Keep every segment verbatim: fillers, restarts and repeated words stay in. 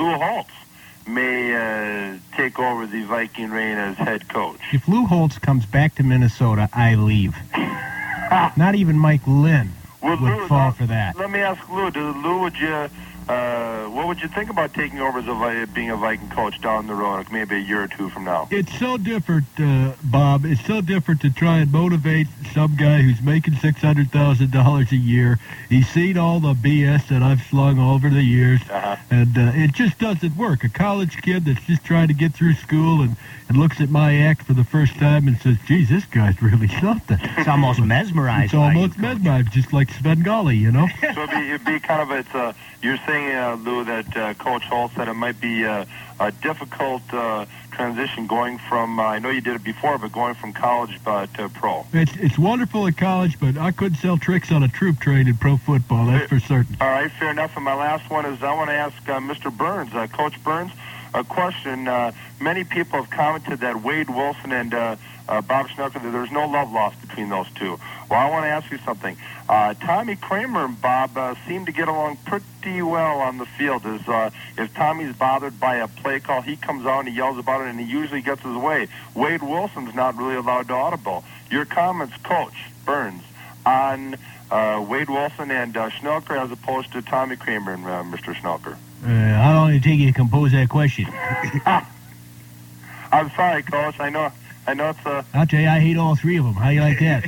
Lou Holtz may uh, take over the Viking reign as head coach. If Lou Holtz comes back to Minnesota, I leave. Not even Mike Lynn well, would Lou, fall now, for that. Let me ask Lou, do, Lou, would you, uh, what would you think about taking over as a, being a Viking coach down the road, maybe a year or two from now? It's so different, uh, Bob. It's so different to try and motivate some guy who's making six hundred thousand dollars a year. He's seen all the B S that I've slung over the years, uh-huh. and uh, it just doesn't work. A college kid that's just trying to get through school and, and looks at my act for the first time and says, geez, this guy's really something. It's almost mesmerized. It's almost mesmerized, just like Svengali, you know? So it'd be, it'd be kind of, it's a, you're saying, uh, Lou, that uh, Coach Holtz said it might be uh, a difficult uh, transition going from, uh, I know you did it before, but going from college uh, to pro. It's it's wonderful at college, but I couldn't sell tricks on a troop train in pro football, that's for certain. All right, fair enough. And my last one is I want to ask uh, Mister Burns, uh, Coach Burns, a question. Uh, many people have commented that Wade Wilson and uh, uh, Bob Schnelker, that there's no love lost between those two. Well, I want to ask you something. Uh, Tommy Kramer and Bob uh, seem to get along pretty well on the field. Is, uh, if Tommy's bothered by a play call, he comes out and he yells about it, and he usually gets his way. Wade Wilson's not really allowed to audible. Your comments, Coach Burns, on uh, Wade Wilson and uh, Schnelker as opposed to Tommy Kramer and uh, Mister Schnelker? Uh, how long did it take you to compose that question? I'm sorry, Coach. I know, I know it's a... I'll tell you, I hate all three of them. How you like that?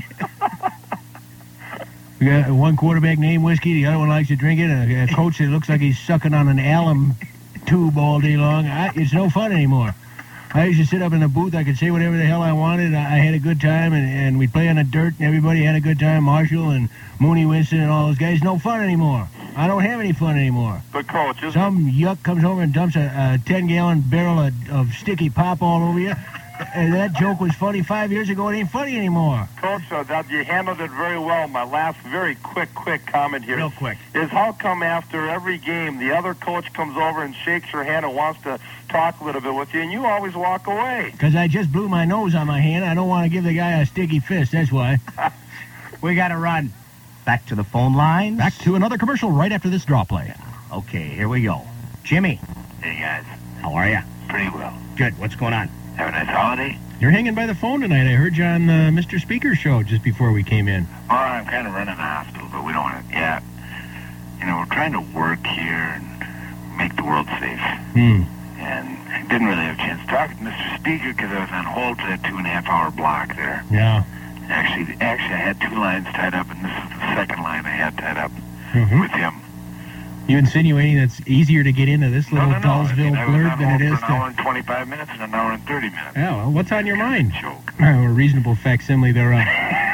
We got one quarterback named Whiskey, the other one likes to drink it, and a, a coach that looks like he's sucking on an alum tube all day long. I, it's no fun anymore. I used to sit up in the booth. I could say whatever the hell I wanted. I, I had a good time, and, and we'd play on the dirt, and everybody had a good time. Marshall and Mooney Winston and all those guys. No fun anymore. I don't have any fun anymore. But, Coach, isn't Some yuck comes over and dumps a, a ten-gallon barrel of, of sticky pop all over you. And that joke was funny five years ago. It ain't funny anymore. Coach, uh, that you handled it very well. My last very quick, quick comment here Real quick. is how come after every game the other coach comes over and shakes your hand and wants to talk a little bit with you, and you always walk away? Because I just blew my nose on my hand. I don't want to give the guy a sticky fist. That's why. We got to run. Back to the phone lines. Back to another commercial right after this draw play. Okay, here we go. Jimmy. Hey, guys. How are you? Pretty well. Good. What's going on? Have a nice holiday? You're hanging by the phone tonight. I heard you on uh, Mister Speaker's show just before we came in. Well, I'm kind of running a hospital, but we don't want to... Yeah. You know, we're trying to work here and make the world safe. Hmm. And didn't really have a chance to talk to Mister Speaker because I was on hold for that two and a half hour block there. Yeah. Actually, actually, I had two lines tied up, and this is the second line I had tied up Mm-hmm. with him. You insinuating it's easier to get into this little no, no, no. I Dullsville mean, I was blurb on than hold it is for an hour to... and twenty-five minutes and an hour and thirty minutes. Yeah, well, what's on your mind? Joke. A reasonable facsimile thereof.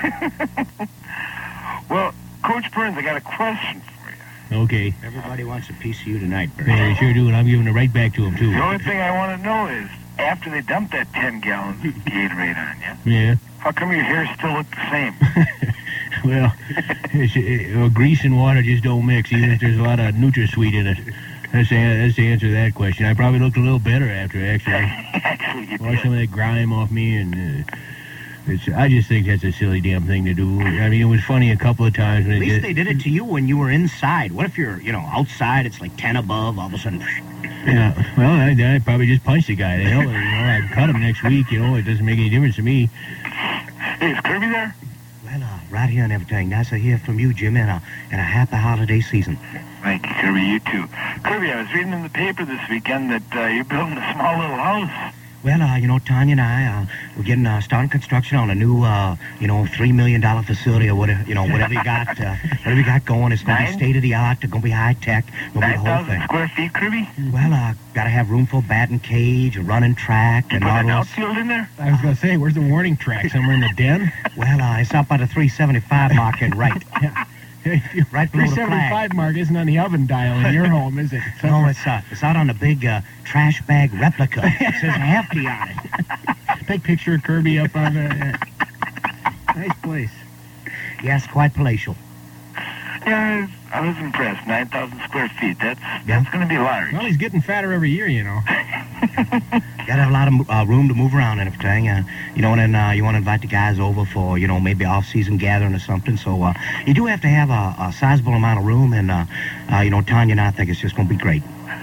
Well, Coach Burns, I got a question for you. Okay. Everybody wants a piece of you tonight, Bert. Yeah, they sure do, and I'm giving it right back to him, too. The only thing I want to know is, after they dumped that ten gallons of Gatorade on you, Yeah. how come your hair still looked the same? Well, it's, it, well, grease and water just don't mix, even if there's a lot of NutraSweet in it. That's the, that's the answer to that question. I probably looked a little better after, actually. Actually, you Wash some did. of that grime off me, and uh, it's, I just think that's a silly damn thing to do. I mean, it was funny a couple of times when At it least did. they did it to you when you were inside. What if you're, you know, outside, it's like ten above, all of a sudden... Yeah, well, I, I probably just punched the guy. The hell, you know, I'd cut him next week, you know, it doesn't make any difference to me. Hey, is Kirby there? Well, uh, right here and everything. Nice to hear from you, Jim, and a, and a happy holiday season. Thank you, Kirby. You too. Kirby, I was reading in the paper this weekend that uh, you're building a small little house. Well, uh, you know, Tanya and I, uh, we're getting uh, starting construction on a new, uh, you know, three million dollar facility or whatever, you know, whatever you got, uh, whatever you got going. It's going to be Nine? state of the art. It's going to be high tech. Going to be the nine whole thousand thing. square feet, Kirby? Well, uh, got to have room for batting cage, a running track, You and put all an those. outfield in there? I was going to say, where's the warning track? Somewhere in the den? Well, uh, it's up by the three seventy-five mark and right. Right below the three seventy-five flag. mark isn't on the oven dial in your home, is it? No, it's, uh, it's out on the big uh, trash bag replica. It says Hefty on it. Big picture of Kirby up on the... Uh, nice place. Yes, quite palatial. Yeah, I was, I was impressed. nine thousand square feet. That's Yeah. that's going to be large. Well, he's getting fatter every year, you know. Got to have a lot of uh, room to move around and everything. Uh, you know, and then uh, you want to invite the guys over for, you know, maybe off-season gathering or something. So uh, you do have to have a, a sizable amount of room. And, uh, uh, you know, Tanya and I think it's just going to be great.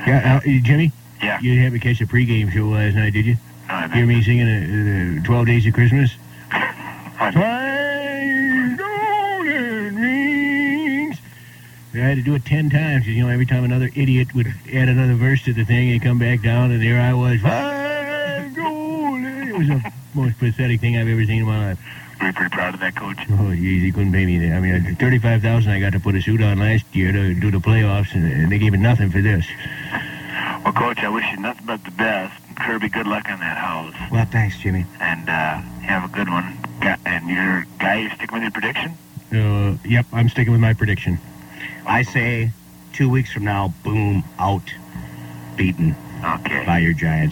Yeah, uh, Jimmy? Yeah. You didn't happen to catch the pregame show last night, did you? No, I Hear me singing uh, uh, twelve Days of Christmas? I- Five golden rings. I had to do it ten times, 'cause, you know, every time another idiot would add another verse to the thing, and come back down, and there I was. Five golden. It was the most pathetic thing I've ever seen in my life. Were you pretty proud of that, Coach? Oh, geez, he couldn't pay me that. I mean, thirty-five thousand I got to put a suit on last year to do the playoffs, and, and they gave me nothing for this. Well, Coach, I wish you nothing but the best. Kirby, good luck on that house. Well, thanks, Jimmy. And uh, have a good one. Gu- And your guy, you sticking with your prediction? Uh, yep, I'm sticking with my prediction. I say two weeks from now, boom, out, beaten Okay. by your Giants.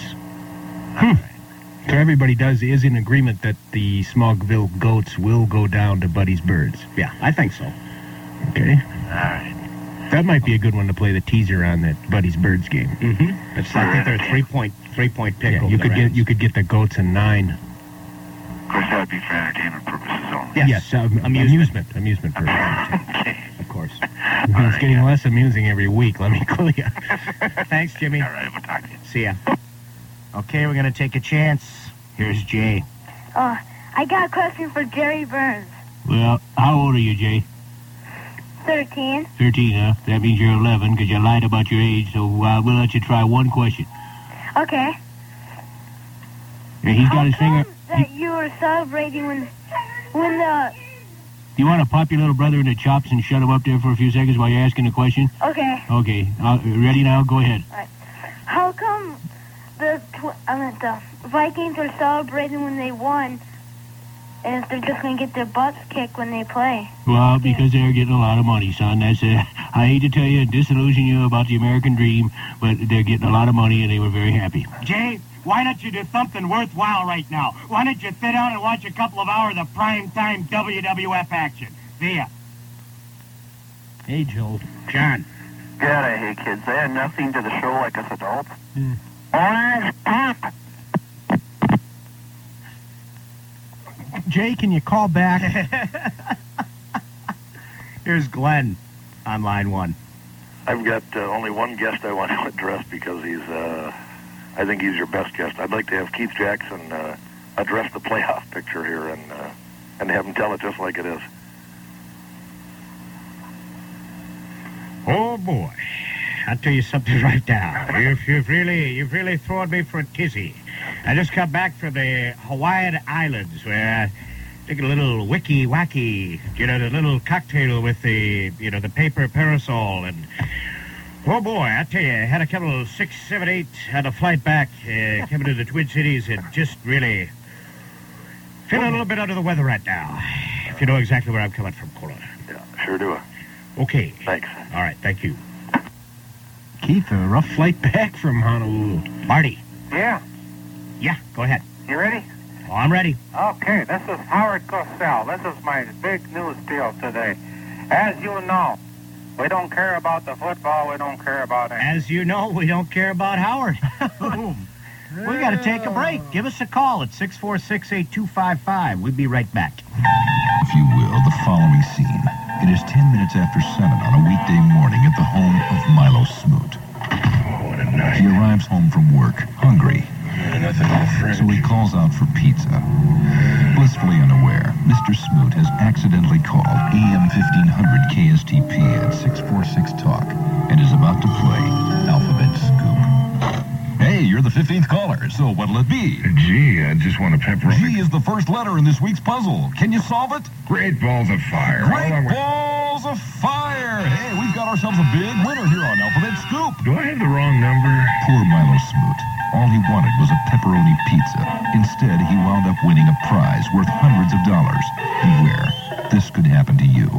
So everybody does is in agreement that the Smogville Goats will go down to Buddy's Birds. Yeah, I think so. Okay, All right. that might be a good one to play the teaser on that Buddy's Birds game. Mm-hmm. It's, I think they're a three-point, three-point pick. Yeah, over you the could get Rams. you could get the Goats in nine. Of course, that would be for entertainment purposes only. Yes. Yes, um, Amusement. amusement, amusement purposes, Okay. Of course. it's getting less amusing every week. Let me tell you. Thanks, Jimmy. All right, we'll talk to you. See ya. Okay, we're going to take a chance. Here's Jay. Oh, I got a question for Jerry Burns. Well, how old are you, Jay? thirteen. Thirteen, huh? That means you're eleven because you lied about your age. So uh, we'll let you try one question. Okay. Yeah, he's How got his finger. come that you were celebrating when, when the... Do you want to pop your little brother in the chops and shut him up there for a few seconds while you're asking the question? Okay. Okay, uh, ready now? Go ahead. How come the tw- I mean, the Vikings are celebrating when they won, and if they're just going to get their butts kicked when they play? Well, because they're getting a lot of money, son. That's uh, I hate to tell you and disillusion you about the American dream, but they're getting a lot of money and they were very happy. Jay, why don't you do something worthwhile right now? Why don't you sit down and watch a couple of hours of prime-time W W F action? See ya. Hey, Joe. John. God, I hate kids. They add nothing to the show like us adults. Mm. Orange pop. Jay, can you call back? Here's Glenn on line one. I've got uh, only one guest I want to address because he's, uh, I think he's your best guest. I'd like to have Keith Jackson uh, address the playoff picture here and uh, and have him tell it just like it is. Oh boy, I'll tell you something right now. You've, you've really, you've really thrown me for a tizzy. I just got back from the Hawaiian Islands where I took a little wicky wacky, you know, the little cocktail with the, you know, the paper parasol, and oh boy, I tell you, I had a couple of six, seven, eight on a flight back, uh, coming to the Twin Cities, and just really feeling a little bit under the weather right now. If you know exactly where I'm coming from, Cola. Yeah, sure do. Okay. Thanks. All right, thank you. Keith, a rough flight back from Honolulu. Marty. Yeah, Yeah, go ahead. you ready? Oh, I'm ready. Okay, this is Howard Cosell. This is my big news deal today. As you know, we don't care about the football. We don't care about anything. As you know, we don't care about Howard. We got to take a break. Give us a call at six four six, eight two five five. We'll be right back. If you will, the following scene. It is ten minutes after seven on a weekday morning at the home of Milo Smoot. He arrives home from work, hungry. So he calls out for pizza. Blissfully unaware, Mister Smoot has accidentally called A M fifteen hundred K S T P at six four six Talk and is about to play Alphabet Scoop. Hey, you're the fifteenth caller, so what'll it be? Gee, I just want a pepperoni. G is the first letter in this week's puzzle. Can you solve it? Great balls of fire. Great balls of fire! Hey, we've got ourselves a big winner here on Alphabet Scoop. Do I have the wrong number? Poor Milo Smoot. All he wanted was a pepperoni pizza. Instead, he wound up winning a prize worth hundreds of dollars. Beware, this could happen to you.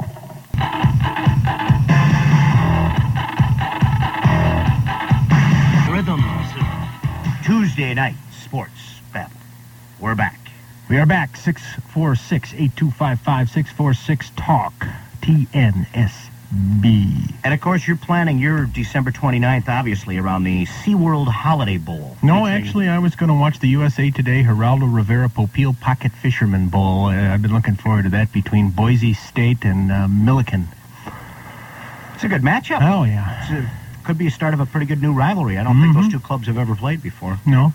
Rhythms. Tuesday night sports battle. We're back. We are back. six four six, eight two five five, six four six talk. T N S B. And of course, you're planning your December twenty-ninth, obviously, around the SeaWorld Holiday Bowl. No, featuring- actually, I was going to watch the U S A Today Geraldo Rivera Popeil Pocket Fisherman Bowl. Uh, I've been looking forward to that between Boise State and uh, Milliken. It's a good matchup. Oh, yeah. It's a could be a start of a pretty good new rivalry. I don't think those two clubs have ever played before. No.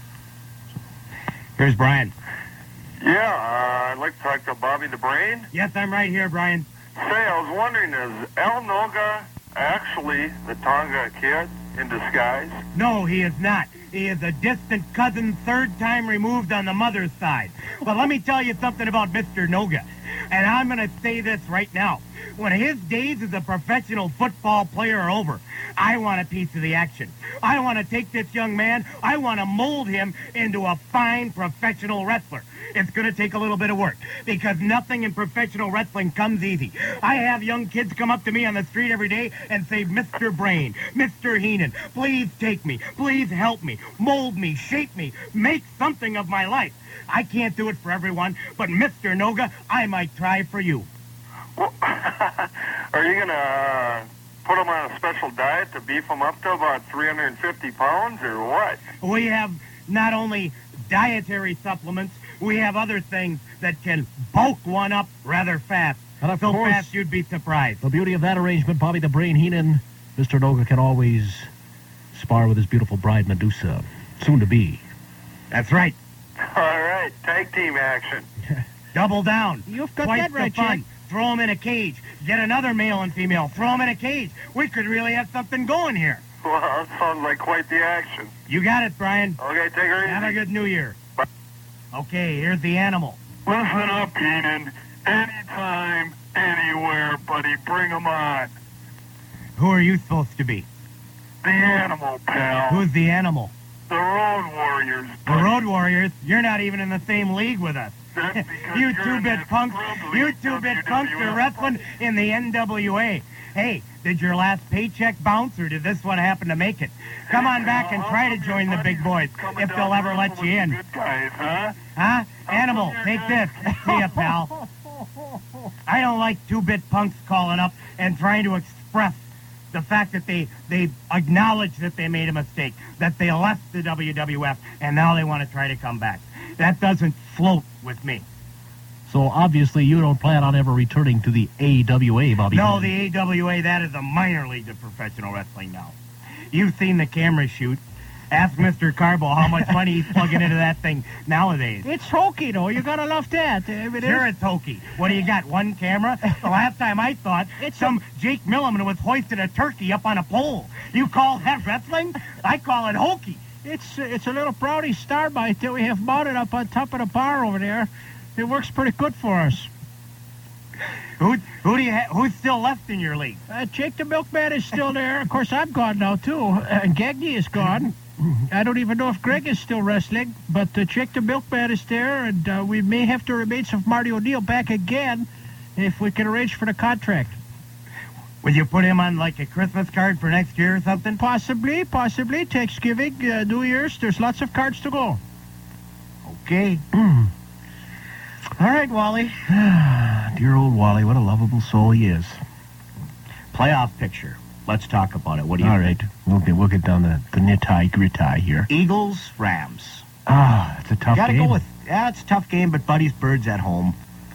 Here's Brian. Yeah, uh, I'd like to talk to Bobby the Brain. Yes, I'm right here, Brian. Say, I was wondering, is Al Noga actually the Tonga kid in disguise? No, he is not. He is a distant cousin, third time removed on the mother's side. But let me tell you something about Mister Noga. And I'm going to say this right now. When his days as a professional football player are over, I want a piece of the action. I want to take this young man, I want to mold him into a fine professional wrestler. It's going to take a little bit of work because nothing in professional wrestling comes easy. I have young kids come up to me on the street every day and say, Mister Brain, Mister Heenan, please take me, please help me, mold me, shape me, make something of my life. I can't do it for everyone, but Mister Noga, I might try for you. Well, are you going to uh, put him on a special diet to beef him up to about three hundred fifty pounds or what? We have not only dietary supplements, we have other things that can bulk one up rather fast. And of so course, fast you'd be surprised. The beauty of that arrangement, Bobby the Brain Heenan, Mister Noga can always spar with his beautiful bride Medusa, soon to be. That's right. All right, tag team action. Double down. You've got Twice that right, the fun. Jack. Throw him in a cage. Get another male and female. Throw him in a cage. We could really have something going here. Well, that sounds like quite the action. You got it, Brian. Okay, take her easy. Have a good New Year. Okay, here's the animal. Listen up, Heenan. Anytime, anywhere, buddy. Bring 'em on. Who are you supposed to be? The animal, pal. Who's the animal? The Road Warriors. The Road Warriors? You're not even in the same league with us. That's because You you're in two-bit that punks, scrub you league, two-bit W W F. punks are wrestling in the N W A. Hey, did your last paycheck bounce, or did this one happen to make it? Come on back and try to join the big boys, if they'll ever let you in. Good guys, huh? Huh? Animal, take this. See ya, pal. I don't like two-bit punks calling up and trying to express the fact that they, they acknowledge that they made a mistake, that they left the W W F, and now they want to try to come back. That doesn't float with me. So obviously you don't plan on ever returning to the A W A, Bobby. No, the A W A, that is a minor league of professional wrestling now. You've seen the camera shoot. Ask Mister Carbo how much money he's plugging into that thing nowadays. It's hokey, though. You gotta love that. If it Sure, is. it's hokey. What do you got, one camera? The last time I thought, It's some Jake Milliman was hoisting a turkey up on a pole. You call that wrestling? I call it hokey. It's it's a little Brownie Starbite that we have mounted up on top of the bar over there. It works pretty good for us. Who, who do you ha- who's still left in your league? Uh, Jake the Milkman is still there. Of course, I'm gone now, too. Uh, Gagny is gone. I don't even know if Greg is still wrestling, but uh, Jake the Milkman is there, and uh, we may have to remain some Marty O'Neill back again if we can arrange for the contract. Would you put him on like a Christmas card for next year or something? Possibly, possibly. Thanksgiving, uh, New Year's, there's lots of cards to go. Okay. All right, Wally. Dear old Wally, what a lovable soul he is. Playoff picture. Let's talk about it. What do you All think? right, we'll get, we'll get down the, the nitty gritty here. Eagles, Rams. Ah, it's a tough Gotta game. go with, yeah, it's a tough game, but Buddy's Birds at home.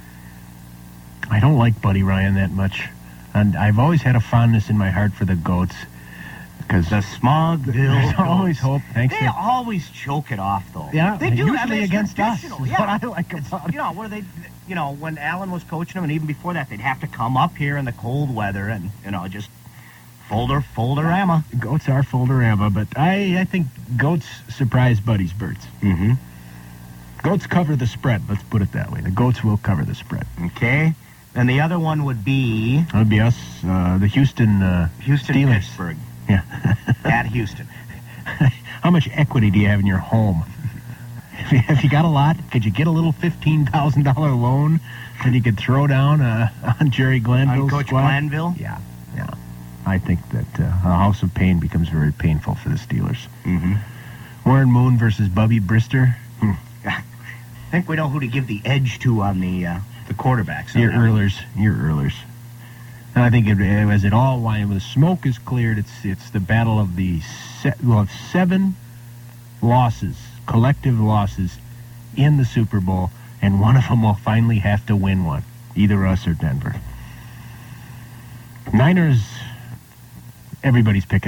I don't like Buddy Ryan that much, and I've always had a fondness in my heart for the Goats, because The Smog Bill. there's always hope. Thanks They to always choke it off, though. yeah, they do. usually I mean, it's against us. traditional, Is yeah. what I like about You know, where they, you know, when Allen was coaching them, and even before that, they'd have to come up here in the cold weather and, you know, just folder, folderama. it. Goats are Folderama, but I, I think Goats surprise Buddy's Birds. Mm-hmm. Goats cover the spread. Let's put it that way. The Goats will cover the spread. Okay. And the other one would be That would be us, uh, the Houston uh, Houston, Steelers. Pittsburgh. Yeah. At Houston. How much equity do you have in your home? If you, if you got a lot, could you get a little fifteen thousand dollars loan that you could throw down uh, on Jerry Glanville's On Coach squad? Glanville? Yeah, yeah. I think that uh, a house of pain becomes very painful for the Steelers. Mm-hmm. Warren Moon versus Bubby Brister. Hmm. I think we know who to give the edge to on the uh, the quarterbacks. Your Earlers. Your Earlers. And I think it, as it all winds, when the smoke is cleared, it's it's the battle of the se- well, of seven losses, collective losses in the Super Bowl, and one of them will finally have to win one, either us or Denver. Niners, everybody's picking them.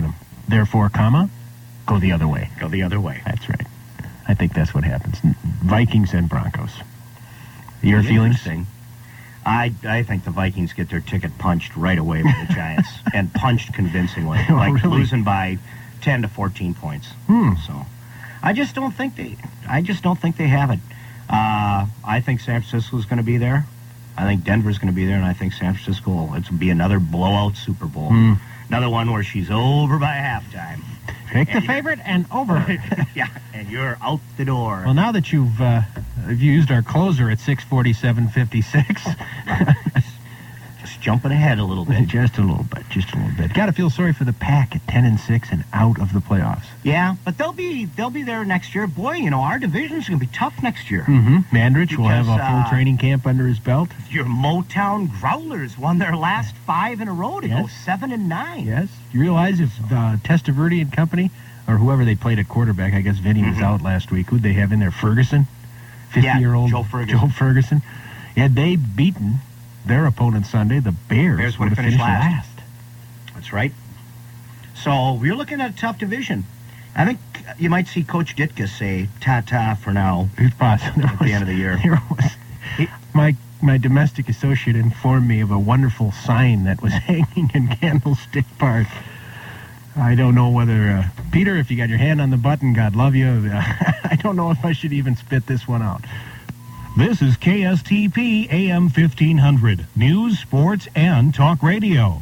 therefore, comma, go the other way. Go the other way. That's right. I think that's what happens. Vikings and Broncos. Your feelings? Interesting. I, I think the Vikings get their ticket punched right away by the Giants, and punched convincingly, Oh, like really? losing by ten to fourteen points. Hmm. So, I just don't think they. I just don't think they have it. Uh, I think San Francisco's going to be there. I think Denver's going to be there, and I think San Francisco will it's be another blowout Super Bowl. Hmm. Another one where she's over by halftime. Pick the And you- favorite and over. Yeah, and you're out the door. Well, now that you've uh, you've used our closer at six forty-seven fifty-six, Just jumping ahead a little bit. just a little bit, just a little bit. Got to feel sorry for the Pack at ten and six and out of the playoffs. Yeah, but they'll be they'll be there next year. Boy, you know, our division's going to be tough next year. Mm-hmm. Mandrich will have a Because, full uh, training camp under his belt. Your Motown Growlers won their last five in a row to go Yes. seven and nine. Yes. You realize if uh, Testaverde and company, or whoever they played at quarterback, I guess Vinny was Mhm. out last week. Who'd they have in there? Ferguson? fifty-year-old Joe Ferguson. Joe Ferguson. Had they beaten their opponent Sunday, the Bears, Bears would would have have finished finished last. last. That's right. So we're looking at a tough division. I think you might see Coach Ditka say ta-ta for now It's possible. at the end of the year. There was, my my domestic associate informed me of a wonderful sign that was hanging in Candlestick Park. I don't know whether, uh, Peter, if you got your hand on the button, God love you. Uh, I don't know if I should even spit this one out. This is K S T P A M fifteen hundred. News, sports, and talk radio.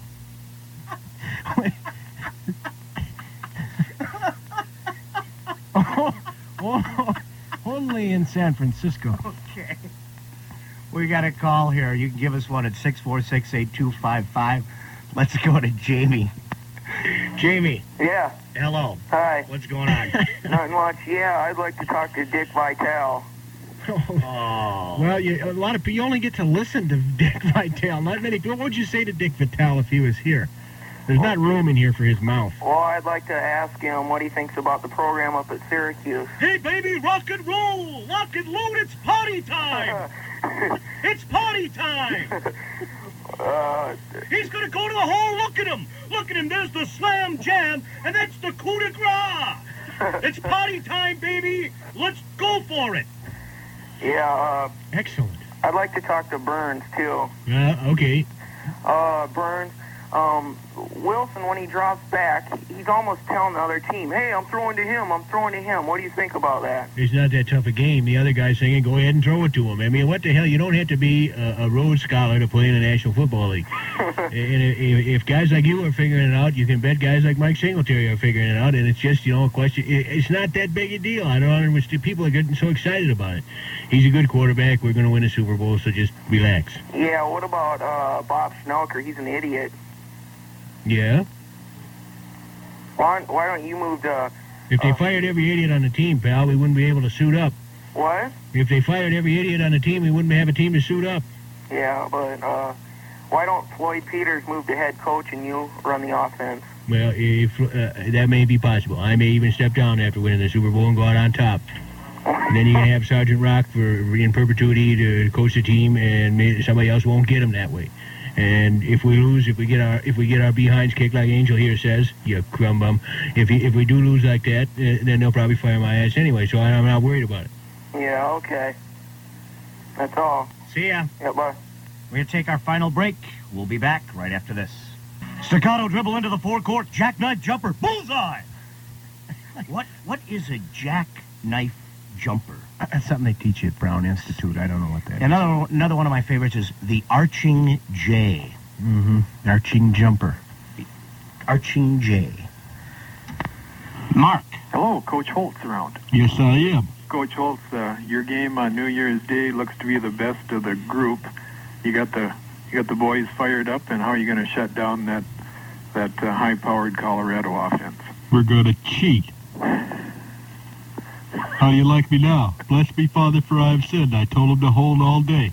oh, oh, only in San Francisco. Okay. We got a call here. You can give us one at six four six, eight two five five. Let's go to Jamie. Jamie, Yeah. hello. Hi. What's going on? Not much. Yeah, I'd like to talk to Dick Vitale. Oh. Well, you, a lot of people, you only get to listen to Dick Vitale. Not many people. What would you say to Dick Vitale if he was here? There's not room in here for his mouth. Well, I'd like to ask him what he thinks about the program up at Syracuse. Hey, baby, rock and roll! Lock and load, it's party time! It's party time! Uh, He's gonna go to the hole, look at him! Look at him, there's the slam jam, and that's the coup de grace! It's party time, baby! Let's go for it! yeah, uh, Excellent. I'd like to talk to Burns, too. Uh, okay. Uh, Burns, um, Wilson, when he drops back, he's almost telling the other team, hey, I'm throwing to him, I'm throwing to him. What do you think about that? It's not that tough a game. The other guy's saying, go ahead and throw it to him. I mean, what the hell? You don't have to be a, a Rhodes Scholar to play in the National Football League. And if, if guys like you are figuring it out, you can bet guys like Mike Singletary are figuring it out. And it's just, you know, a question. It, it's not that big a deal. I don't understand. People are getting so excited about it. He's a good quarterback. We're going to win a Super Bowl, so just relax. Yeah, what about uh, Bob Schnelker? He's an idiot. Yeah? Why, why don't you move to... If they Uh, fired every idiot on the team, pal, we wouldn't be able to suit up. What? If they fired every idiot on the team, we wouldn't have a team to suit up. Yeah, but uh, why don't Floyd Peters move to head coach and you run the offense? Well, if uh, that may be possible. I may even step down after winning the Super Bowl and go out on top. And then you can have Sergeant Rock for in perpetuity to coach the team, and may, somebody else won't get him that way. And if we lose, if we get our if we get our behinds kicked like Angel here says, you crumb bum. If he, if we do lose like that, uh, then they'll probably fire my ass anyway. So I'm not worried about it. Yeah, okay. That's all. See ya. Yeah, bye. We're going to take our final break. We'll be back right after this. Staccato dribble into the forecourt. Jackknife jumper. Bullseye! What What is a jackknife jumper? That's something they teach you at Brown Institute. I don't know what that is. Another, another one of my favorites is the arching J. Mm-hmm. Arching jumper. Arching J. Mark. Hello, Coach Holtz around. Yes, I am. Coach Holtz, uh, your game on New Year's Day looks to be the best of the group. You got the you got the boys fired up, and how are you going to shut down that that uh, high-powered Colorado offense? We're going to cheat. How do you like me now? Bless me, Father, for I have sinned. I told him to hold all day.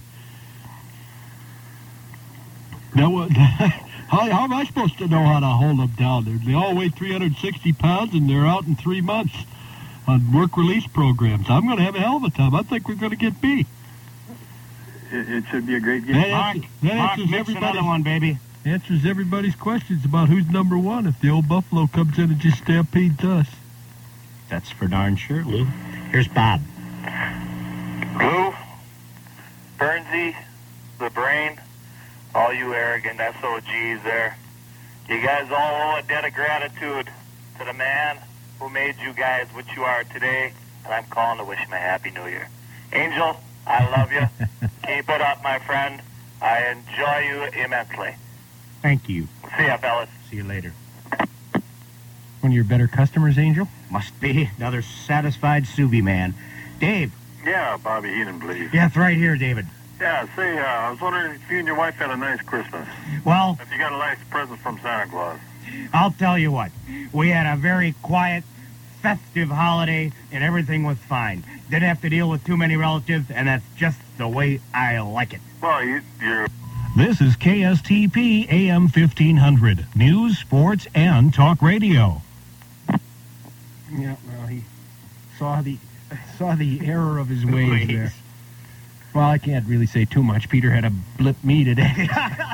Now, what? How, how am I supposed to know how to hold them down? They're, they all weigh three hundred sixty pounds, and they're out in three months on work release programs. I'm going to have a hell of a time. I think we're going to get beat. It, it should be a great game. That Mark, answers, that Mark answers mix everybody's, another one, baby. Answers everybody's questions about who's number one if the old Buffalo comes in and just stampedes us. That's for darn sure, Lou. Here's Bob. Lou, Bernsey, the brain, all you arrogant S O Gs there. You guys all owe a debt of gratitude to the man who made you guys what you are today, and I'm calling to wish him a Happy New Year. Angel, I love you. Keep it up, my friend. I enjoy you immensely. Thank you. See ya, fellas. See you later. One of your better customers, Angel? Must be. Another satisfied Subi man. Dave. Yeah, Bobby Heenan, please. Yeah, it's right here, David. Yeah, say, uh, I was wondering if you and your wife had a nice Christmas. Well, If you got a nice present from Santa Claus. I'll tell you what. We had a very quiet, festive holiday, and everything was fine. Didn't have to deal with too many relatives, and that's just the way I like it. Well, you, you're... This is K S T P A M fifteen hundred. News, sports, and talk radio. Yeah, well, he saw the saw the error of his ways there. Well, I can't really say too much. Peter had to blip me today.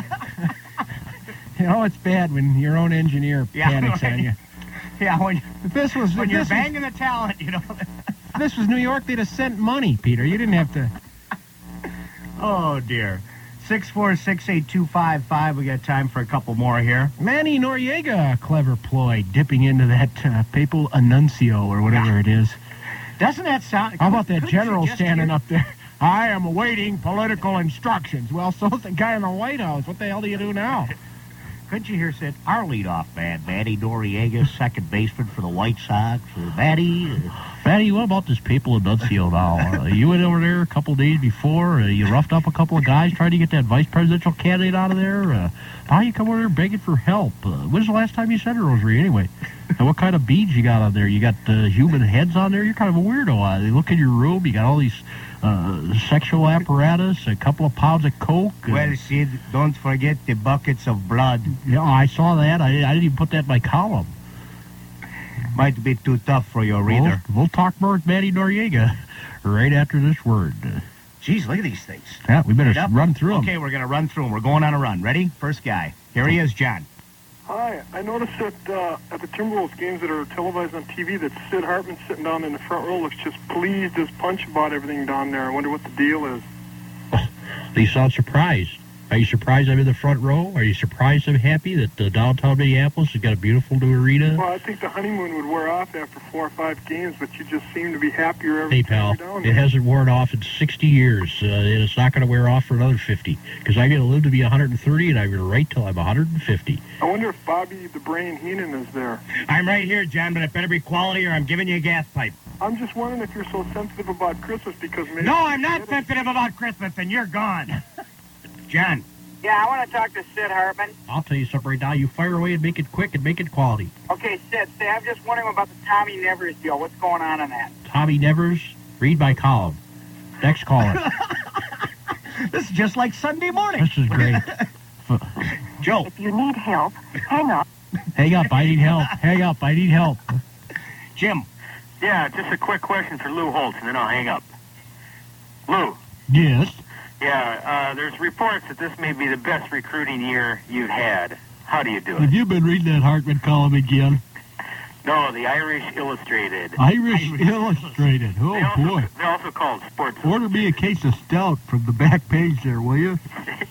You know, it's bad when your own engineer Yeah, panics right. on you. Yeah, when, If this was when if you're this banging the talent, you know. was, if this was New York, they'd have sent money, Peter. You didn't have to. Oh, dear. six four six, eight two five five. We got time for a couple more here. Manny Noriega, a clever ploy, dipping into that uh, papal annuncio or whatever it is. Doesn't that sound... How about that couldn't you general just standing hear- up there? I am awaiting political instructions. Well, so's the guy in the White House. What the hell do you do now? Couldn't you hear said our leadoff man, Matty Noriega, second baseman for the White Sox? Uh, Matty, uh, Fatty, what about this papal annuncio now? Uh, you went over there a couple days before. Uh, you roughed up a couple of guys trying to get that vice presidential candidate out of there. Uh, now you come over there begging for help. Uh, when's the last time you said a rosary anyway? And what kind of beads you got on there? You got uh, human heads on there? You're kind of a weirdo. Uh, they look in your room. You got all these uh, sexual apparatus, a couple of pounds of coke. Uh, well, Sid, don't forget the buckets of blood. yeah, I saw that. I, I didn't even put that in my column. Might be too tough for your reader. We'll, we'll talk more with Matty Noriega right after this word. Uh, Jeez, look at these things. yeah, we better Straight up. run through them. Okay, we're going to run through them. We're going on a run. Ready? First guy. Here he is, John. Hi, I noticed that uh, at the Timberwolves games that are televised on T V that Sid Hartman sitting down in the front row looks just pleased as punch about everything down there. I wonder what the deal is. You sound surprised. Are you surprised I'm in the front row? Are you surprised I'm happy that uh, downtown Minneapolis has got a beautiful new arena? Well, I think the honeymoon would wear off after four or five games, but you just seem to be happier every Hey, time pal, you're down it there. hasn't worn off in sixty years, uh, and it's not going to wear off for another fifty, because I'm going to live to be one hundred thirty, and I'm going to write till I'm one hundred fifty. I wonder if Bobby the Brain Heenan is there. I'm right here, John, but it better be quality or I'm giving you a gas pipe. I'm just wondering if you're so sensitive about Christmas because maybe... No, I'm not sensitive about Christmas, and you're gone. John. Yeah, I want to talk to Sid Hartman. I'll tell you something right now. You fire away and make it quick and make it quality. Okay, Sid, Sid, I'm just wondering about the Tommy Nevers deal. What's going on on that? Tommy Nevers, read my column. Next caller. This is just like Sunday morning. This is great. Joe. If you need help, hang up. Hang up, I need help. Hang up, I need help. Jim. Yeah, just a quick question for Lou Holtz, and then I'll hang up. Lou. Yes? Yeah, uh, there's reports that this may be the best recruiting year you've had. How do you do it? Have you been reading that Hartman column again? No, the Irish Illustrated. Irish Illustrated. Oh, They also, boy. They're also called sports. Order me a case of stout from the back page there, will you?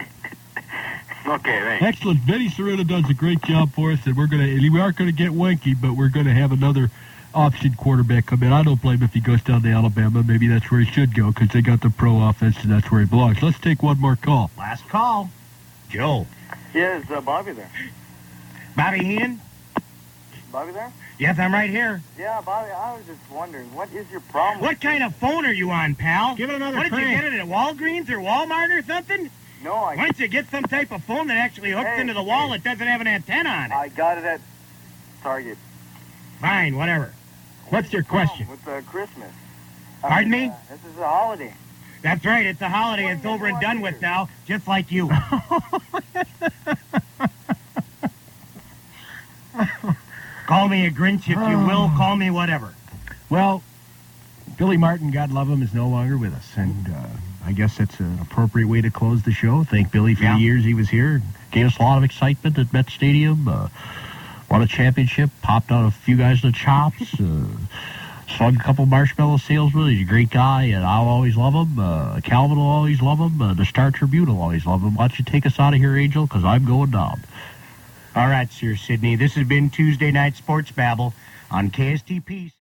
Okay, thanks. Excellent. Vinny Serena does a great job for us, and we're gonna we aren't gonna get Wenke, but we're gonna have another option quarterback come in. I don't blame him if he goes down to Alabama. Maybe that's where he should go because they got the pro offense, and that's where he belongs. Let's take one more call. Last call. Joe. Yeah, is uh, Bobby there? Bobby Heenan? Bobby there? Yes, I'm right here. Yeah, Bobby, I was just wondering, what is your problem? What kind of phone are you on, pal? Give it another What, did you crank. get it at Walgreens or Walmart or something? No, I... Why don't you get some type of phone that actually hooks Hey, into the wall hey. that doesn't have an antenna on it? I got it at Target. Fine, whatever. What's your question? With uh, Christmas. I Pardon mean, me? Uh, this is a holiday. That's right, it's a holiday. It's over and done with now, just like you. Call me a Grinch if you will. Call me whatever. Well, Billy Martin, God love him, is no longer with us, and uh, I guess that's an appropriate way to close the show. Thank Billy for Yeah. the years he was here. gave us a lot of excitement at Met Stadium. Uh, won a championship, popped out a few guys in the chops. Uh, slung a couple marshmallow salesmen. He's a great guy, and I'll always love him. Uh, Calvin will always love him. Uh, the Star Tribune will always love him. Why don't you take us out of here, Angel, because I'm going down. All right, Sir Sidney. This has been Tuesday Night Sports Babble on K S T P.